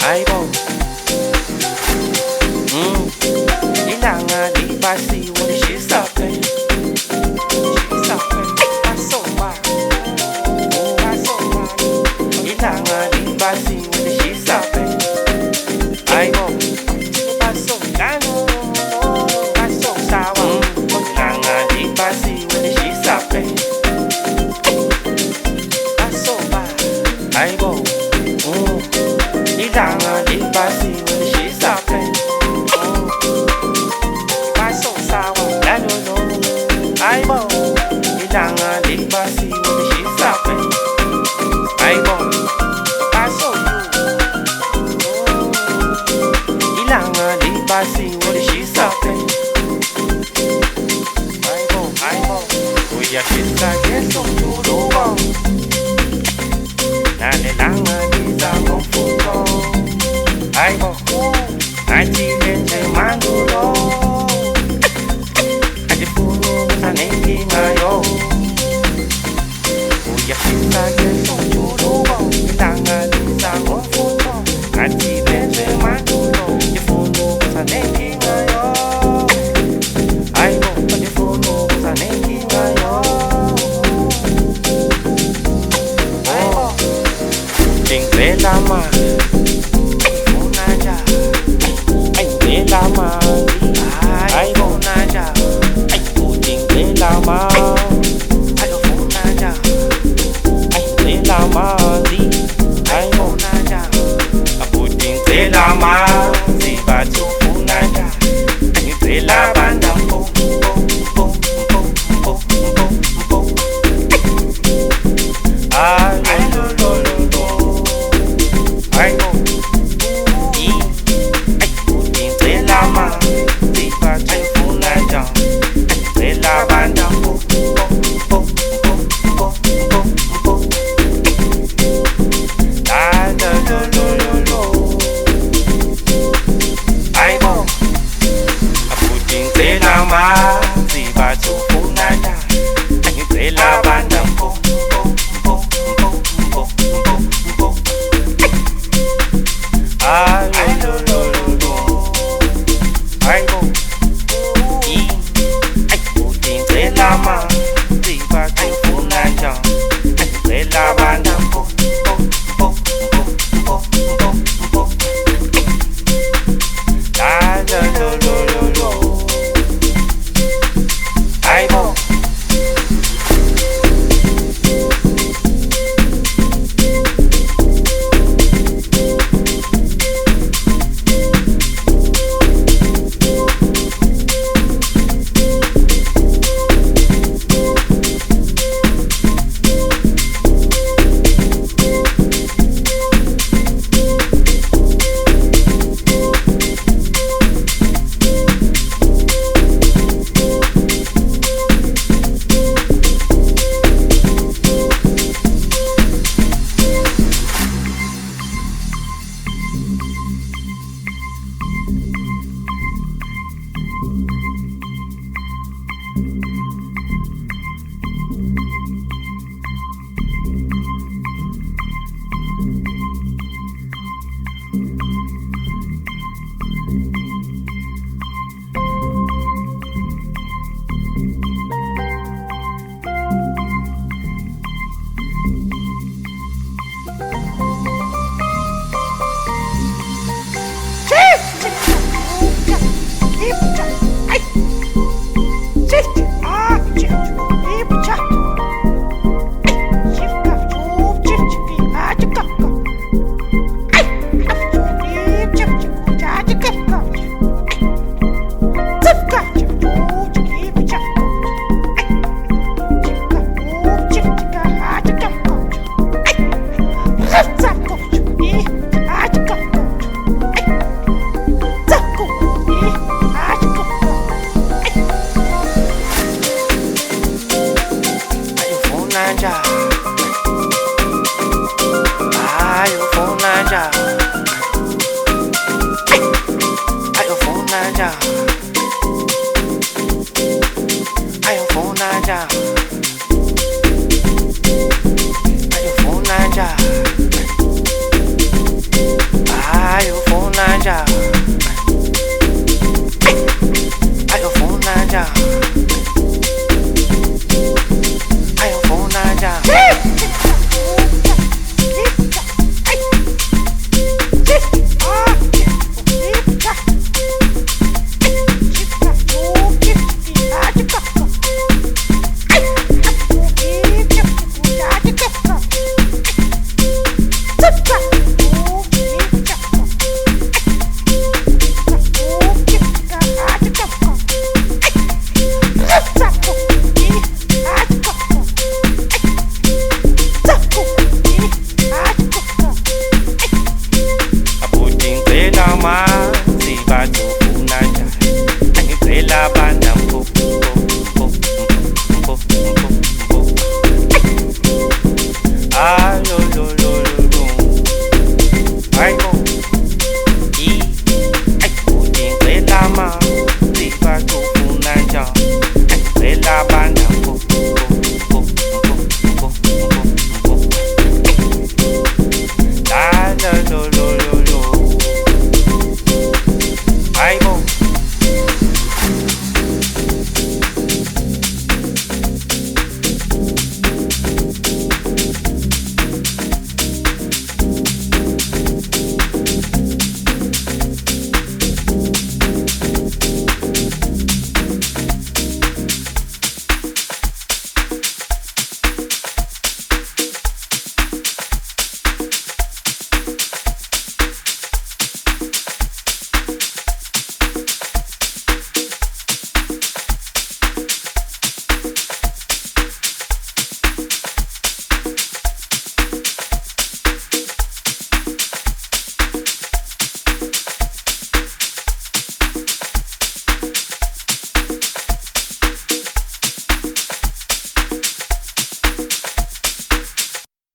Aibo. Ilanga di basi when the shit's up, eh. Shit's up, eh. I so bad. I so bad. Ilanga di basi when the shit's up, eh. Aibo. I so gano. I so sour. Ilanga di basi when the shit's up, eh. I so bad. Aibo. Ilanga di basi when the shit's up, eh. Aibo, ilanga di basi when the shit's up, eh. Aibo, I saw you. Ilanga di basi when the shit's up, eh. Aibo, we are shit's up, yes, so you do go. Nane langa di zango futo. Aibo, anti lente mandulo. Yo, uya kita yeso churugo, ilanga lisa ngofuto, ati beze mandulo, yefuno kusaneki ngayo. Aibo, yefuno kusaneki ngayo. Aibo, jinglela ma, unaja, jinglela ma, aibo unaja. Lama, ayo funaja, ay lama di, ayo funaja, aputing te lama, si batu funaja, ay te labandang po, ay lo, ay puting te lama, si batu funaja. La banda Aibo, aputing te la ma, si batu funaja, te la banda Lama, si batu funaja, te la banda Aibo. Ayo funaja